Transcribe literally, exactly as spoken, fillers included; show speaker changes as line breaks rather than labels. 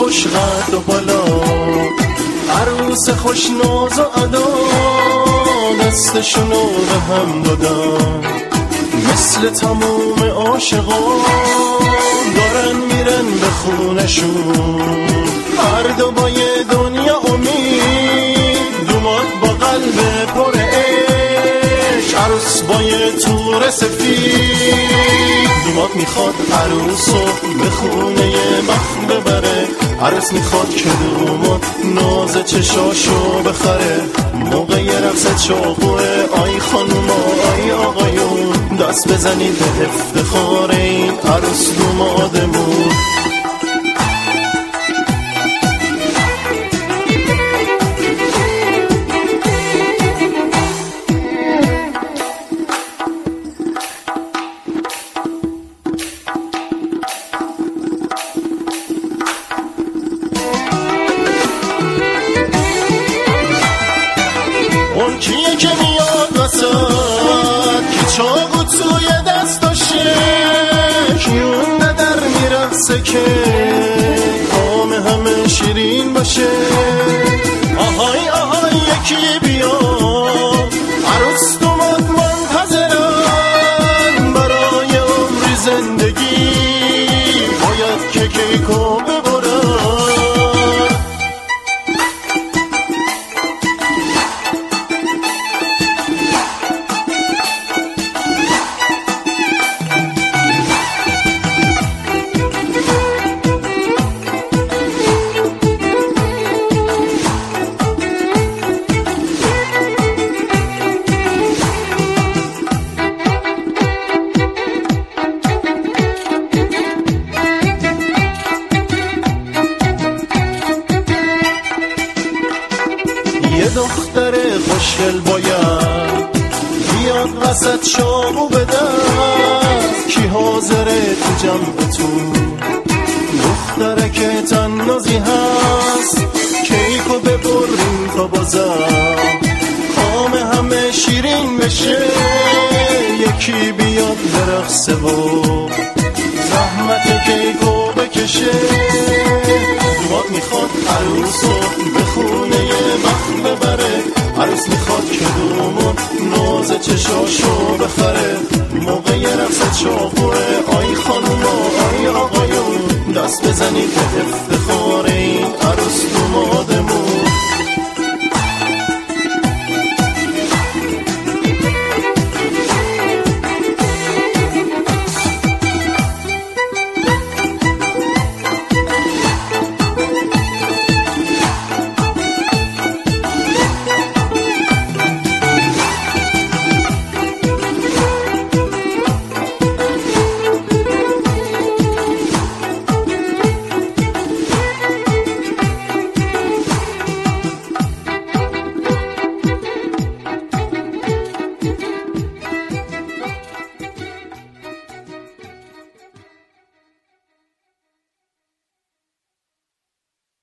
خوش قد و بالا، عروس خوش ناز و ادا، دستشونو به هم دادن مثل تموم عاشقان دارن میرن به خونشون. هر دو با یه دنیا امید، دوماد با قلب پر عشق، عروس با یه تور سفید. دوماد میخواد عروسو به خونه مخ ببره، عروس میخواد که دوماد ناز چشاشو بخره. موقع رقص چاقوه آی خانوما آی آقایون، دست بزنید به افتخار این عروس دومادمون. اون کیه که میاد وسط که چاقو توی دستاشه، کیون در میرقصه که کام همه شیرین باشه. آهای آهای یکی بیا، عروس دوماد منتظرن برای عمری زندگی، باید که کیکو ببرن. یه دختر خوشگل باید بیاد وسط شامو بدست، کی حاضره تو جمعتون دختره که تنازی هست، کیکو ببرین تا بازم کام همه شیرین بشه. یکی بیاد برقصه و زحمت کیکو بکشه. دوماد میخواد عروسو به خونه مخ ببره، عروس میخواد که دوماد ناز چشاشو بخره. موقع رقص چاقوه آی خانوما آی آقایون، دست بزنید به افتخار این عروس دوماد.